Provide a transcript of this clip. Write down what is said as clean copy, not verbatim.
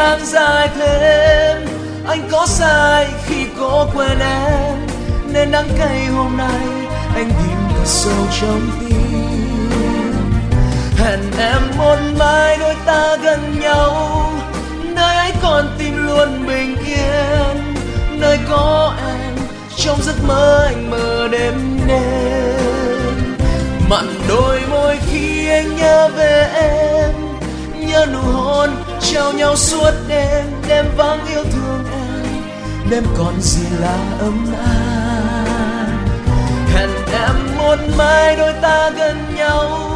tháng dài thêm. Anh có sai khi có quên em, nên đắng cay hôm nay anh tìm thật sâu trong tim. Hẹn em một mai đôi ta gần nhau, nơi ấy còn tim luôn bình yên, nơi có em trong giấc mơ anh mơ đêm đêm. Mặn đôi môi khi anh nhớ về em, nhớ nụ hôn trao nhau suốt đêm. Đêm vắng yêu thương em, đêm còn gì là ấm áp. Hẹn em một mai đôi ta gần nhau,